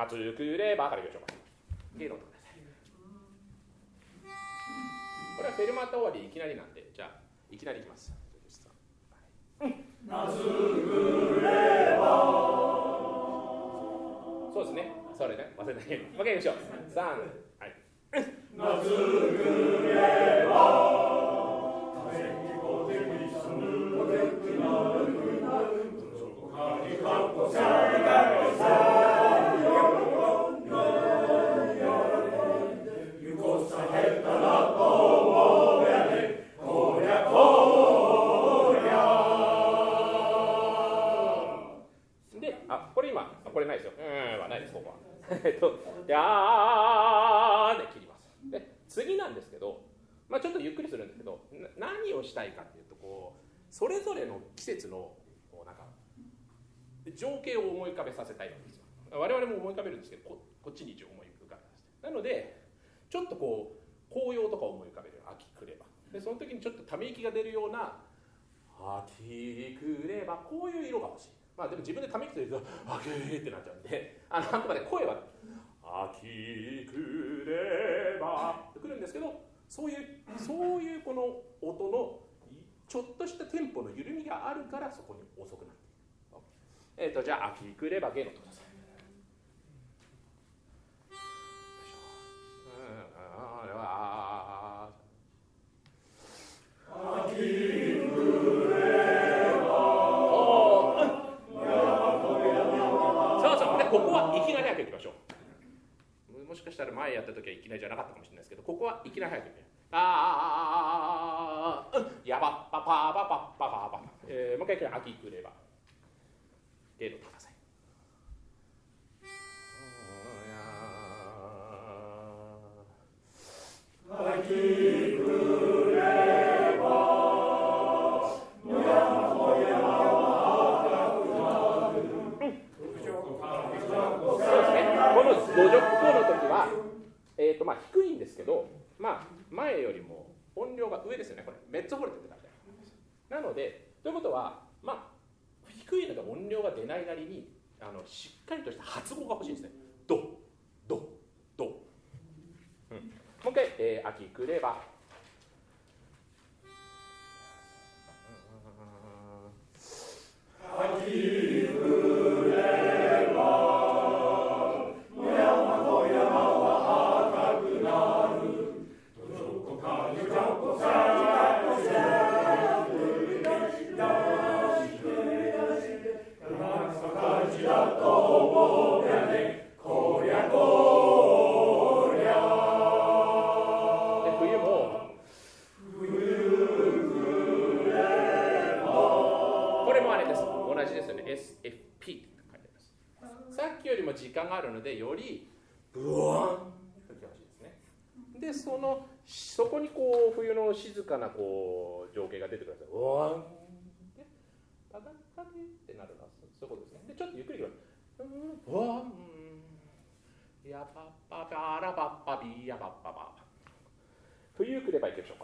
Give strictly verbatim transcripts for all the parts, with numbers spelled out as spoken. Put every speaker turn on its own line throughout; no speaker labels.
夏くればからいきましょうか。ゲの音ください。これはフェルマータ終わりいきなりなんで、じゃあいきなりいきます。夏くれば。そうですね。それね、忘れないように。もう一回いきましょう。さん、はい。夏くれば。これないですよ。うんはないです、ここは。えっと、やーで切ります。で、次なんですけど、まあちょっとゆっくりするんですけど、何をしたいかっていうと、こう、それぞれの季節の、こうなんか、情景を思い浮かべさせたいわけですよ。我々も思い浮かべるんですけど、こ, こっちに一応思い浮かべさせて。なので、ちょっとこう、紅葉とかを思い浮かべる。秋くれば。で、その時にちょっとため息が出るような、秋くれば、こういう色が欲しい。まあでも自分でため息すると「あきー」ってなっちゃうんで、あのあくまで声は「あきくれば」ってくるんですけど、そういうそういうこの音のちょっとしたテンポの緩みがあるからそこに遅くなっている。えっとじゃあ「あきくれば」ゲの音ください。あれはあきくれここはいきなり早くいきましょう。もしかしたら前やった時はいきなりじゃなかったかもしれないですけど、ここはいきなり早くいきましょう。あー、やばっぱぱぱぱぱぱぱ。えー、もう一回いきなり秋くれば。ゲの高さい。秋くれば。五十個の時は、えーとまあ、低いんですけど、まあ、前よりも音量が上ですよね。これメッツォフォルテって書いてある。なのでということは、まあ、低いのが音量が出ないなりにあのしっかりとした発語が欲しいんですね。ドドド、うん、もう一回、えー、秋くれば。秋くれば。時間があるのでよりブワーンと吹きほしいですね。でそのそこにこう冬の静かなこう情景が出てくるんですよ。ブワーンでパタパタってなるのはそういうことですね。でちょっとゆっくりいきます。ブワーンやパッパパラパッパビヤパッパパ。冬くればいきましょうか。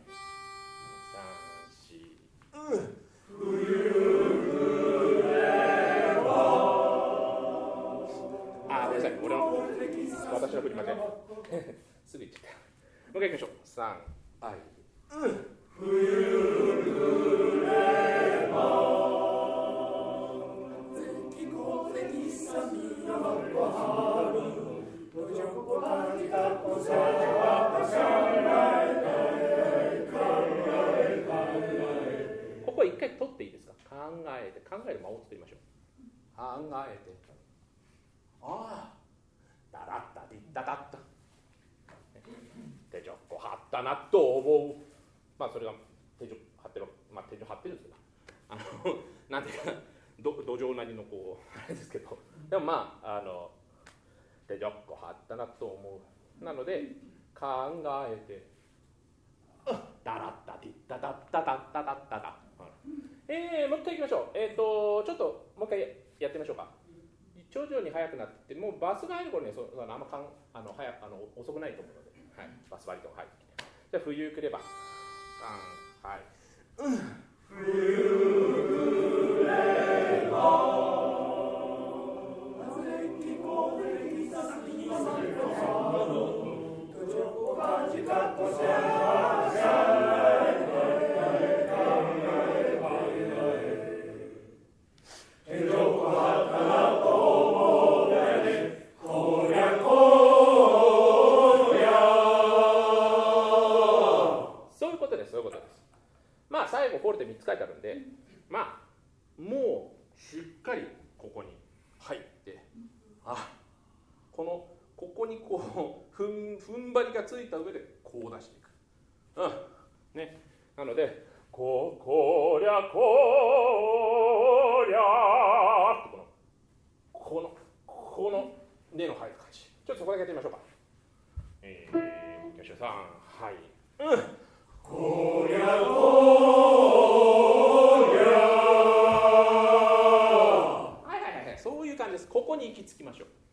さん、よん、うん、冬くれば。あ、ごめんなさい、俺の私の振り間違えすぐ言っちゃった。もう一回いきましょう。さん、はい、うん、冬くれば関小関さみやまこはるどじょこかじかこさじわかしゃらいここ一回取っていいですか。考えて考える間を取りましょう。考えてああ、だらったりっただった。手錠こ張ったなと思う。まあそれが手錠張ってる、まあ手錠張ってるんですけど、あのなんていうかど土壌なりのこうあれですけど、でもまああの手錠こ張ったなと思う。なので考えて、だらったりっただっただっただっただ。えー、もう一回いきましょう。えっ、ー、とちょっともう一回やってみましょうか。徐々に速くなってもうバスが入る頃にはそあのあんまかんあの早あの遅くないと思うので、はい、バス割りとか入ってきて、じゃあ冬くれば、あはい、うん、冬くれば風きこでにこうふん踏ん張りがついた上でこう出していく、うんね、なのでここりゃこりゃーってこのこのこの根の入る感じ、ちょっとそこだけやってみましょうか。えー、吉田さん、はい、うん、こりゃこりゃ、はいはいはい、そういう感じです。ここに行き着きましょう。